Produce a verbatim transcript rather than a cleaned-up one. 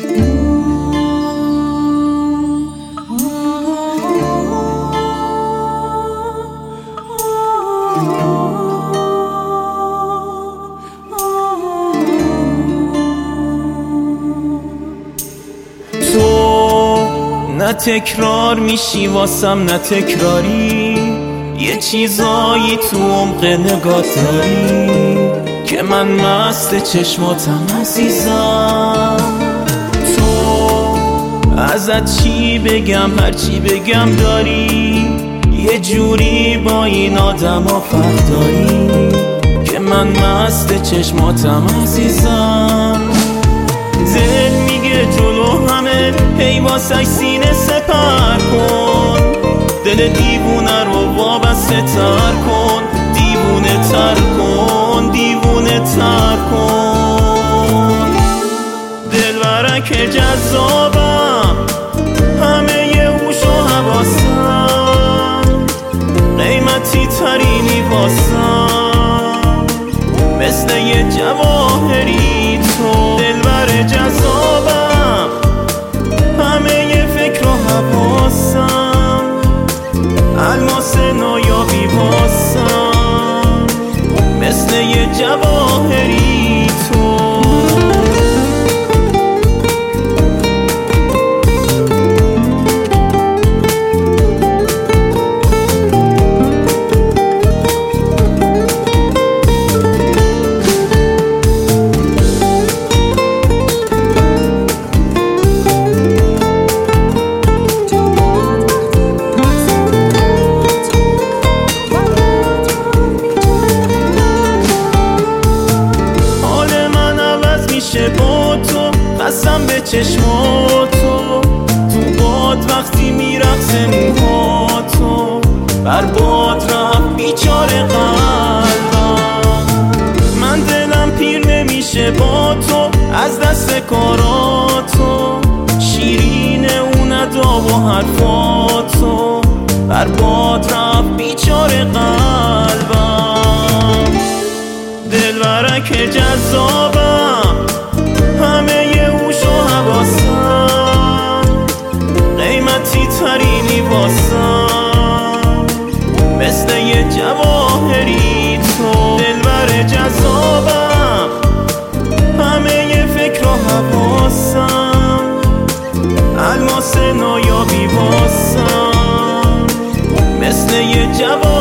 نه تکرار میشی واسم نه تکراری، یه چیزایی تو عمق نگات داری که من مست چشماتم عزیزم. تو ازت چی بگم هرچی بگم داری، یه جوری با این آدم ها فرق داری که من مست چشماتم عزیزم. دل میگه جلو همه هی واسه سینه سپر کن، دل دیوونه رو وابسته تر کن، دیوونه تر کن، دیوونه تر کن. دلبرک جذابم همه ی هوش و حواسم، قیمتی ترینی واسم مثل یه جواهری تو. دلبر جذابم همه ی فکر و حواسم، الماس نایابی واسم مثل یه جواهری تو. با تو قسم به چشماتو، تو باد وقتی میرقصه موهاتو، بر باد رفت بیچاره قلبم. من دلم پیر نمیشه با تو از دست کاراتو، شیرین اون ادا و حرفاتو، بر باد رفت بیچاره قلبم. دلبرک جذابم همه ی هوش و حواسم، قیمتی ترینی واسم مثل یه جواهری تو. دلبر جذابم همه ی فکر و حواسم، الماس نایابی واسم مثل یه جواهری